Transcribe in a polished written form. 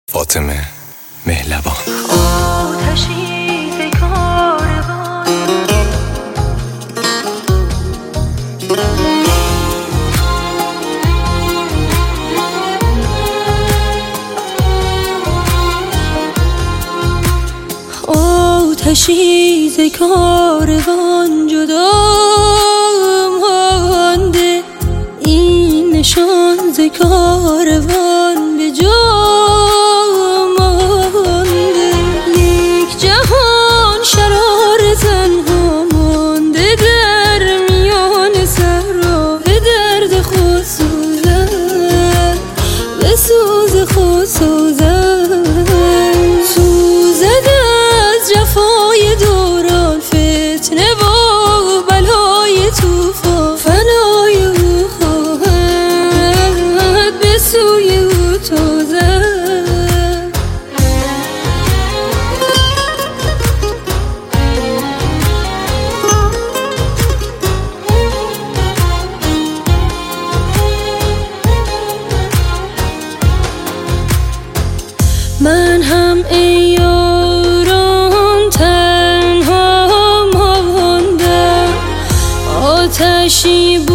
فاطمه مهلبان. آتشی ز کاروان آتشی ز کاروان جدا مانده، این نشان ز کاروان به جا مانده. یک جهان شرار تنها مانده در میان صحرا، به درد خود سوزد، به سوز خود سوزد، سوزد از جفای دوران، فتنه و بلای طوفان، فنای او خواهد به سوی او تازد. من هم ای یاران تنها ماندم، آتشی